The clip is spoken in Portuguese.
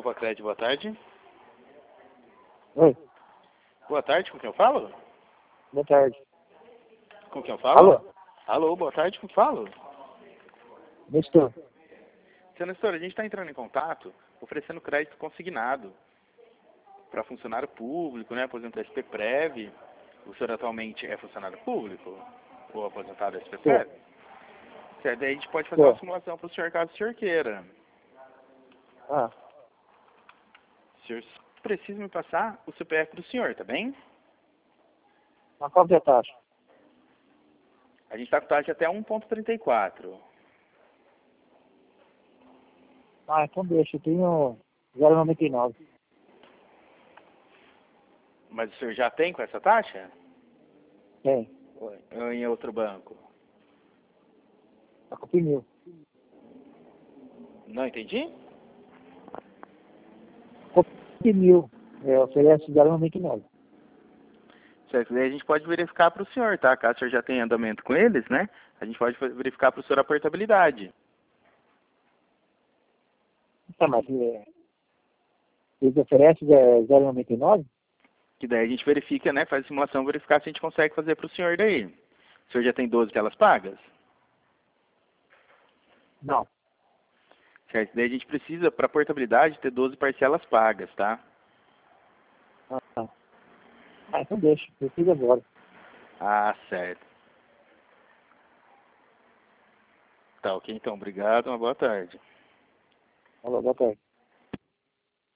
Copa Crédito, boa tarde. Oi, Boa tarde, com quem eu falo? boa tarde. Com quem eu falo? Alô? Alô, boa tarde, com quem eu falo? Nestor. Seu Nestor, a gente está entrando em contato oferecendo crédito consignado para funcionário público, né, aposentado SPPrev. O senhor atualmente é funcionário público? Ou aposentado SPPrev? Certo, daí a gente pode fazer uma simulação para o senhor caso o senhor queira. Ah, O senhor precisa me passar o CPF do senhor, tá bem? mas qual que é a taxa? A gente está com taxa até 1,34. Ah, então deixa, eu tenho 0,99. Mas o senhor já tem com essa taxa? Tem, Ou em outro banco? tá com pneu. Não entendi? Com pneu, oferece 0,99. Certo, daí a gente pode verificar para o senhor, tá? Caso o senhor já tenha andamento com eles, né? A gente pode verificar para o senhor a portabilidade. Tá, mas eles oferecem 0,99? Que daí a gente verifica, né? Faz a simulação, verificar se a gente consegue fazer para o senhor daí. O senhor já tem 12 telas pagas? Não. Certo, daí a gente precisa, para portabilidade, ter 12 parcelas pagas, tá? Ah, então deixa, eu fiz agora. Ah, certo. Tá, ok, então. Obrigado, uma boa tarde. Falou, boa tarde.